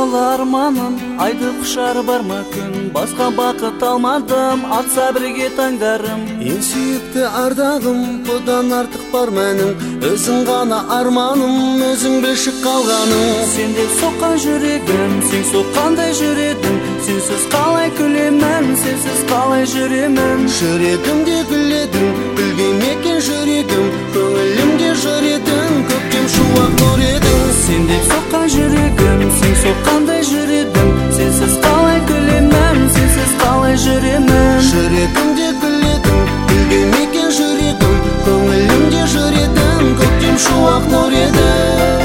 аяулы арманым, айды құшар бар ма күн, басқа бақыт алмадым, атса бірге таңдарым. Ең сүйікті ардағым, бұдан артық бар мәнің, өзің ғана арманым, өзің білші қалғаның. Сен деп соққан жүрегім, сен соққандай жүредім, сенсіз қалай күлемін, сенсіз қалай жүремін. Жүрегімде гүледің, гүлге мекен жүрегім, көңілімде жыр едің, көктем шуақ нұр едің. Сен деп соққан жүрегім, сен соққандай жүредім, сенсіз қалай күлемін, сенсіз қалай жүремін. Жүрегімде гүледің, гүлге мекен жүрегім, көңілімде жыр едің, көктем шуақ нұр едің.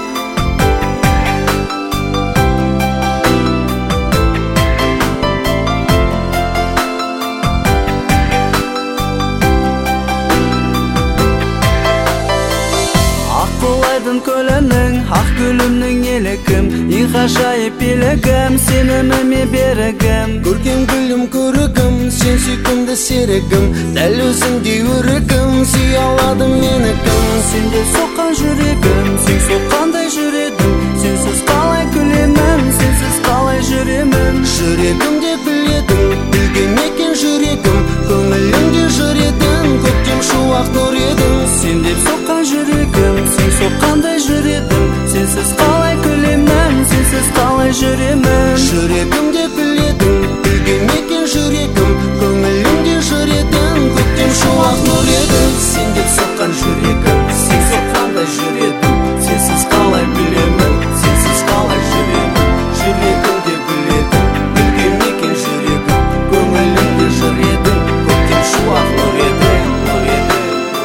Көлінің, ақ гүлімнің елігім, ең ғажайып елігім, сеніміме берігім. Көрген гүлім көрігім, сен сүйкімді серігім, дәл өзіңдей өрігім, сүй аладым менікім. Сен деп соққан жүрегім, сен соққандай жүредім, сенсіз қалай күлемін, сенсіз қалай жүремін. Жүрегімде гүледің, гүлге мекен жүрегім, көңілімде жыр едің, көктем шуақ нұр едің. Сен деп соққан жүрегім, сен соққандай жүредім, сенсіз қалай күлемін, сенсіз қалай жүремін. Жүрегімде гүледің, гүлге мекен жүрегім, көңілімде жыр едің, көктем шуақ нұр едің. Сен деп соққан жүрегім, сен соққандай жүредім, сенсіз қалай күлемін, сенсіз қалай жүремін. Жүрегімде гүледің, гүлге мекен жүрегім, көңілімде жыр едің, көктем шуақ нұр едің, нұр едің.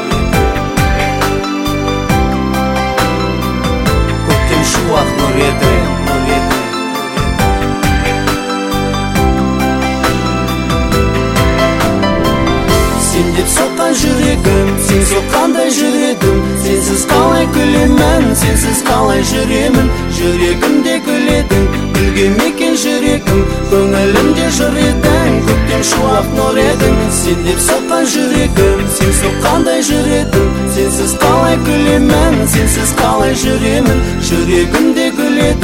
Көктем шуақ нұр едің, нұр едің. Сен деп соққан жүрегім, сен соққандай жүредім, сенсіз қалай күлемін, сенсіз қалай жүремін. Жүрегімде гүледің, гүлге мекен жүрегім, көңілімде жыр едің, көктем шуақ нұр едің. Сен деп соққан жүрегім, сен соққандай жүредім, сенсіз қалай күлемін, сенсіз қалай жүремін. Жүрегімде гүледің.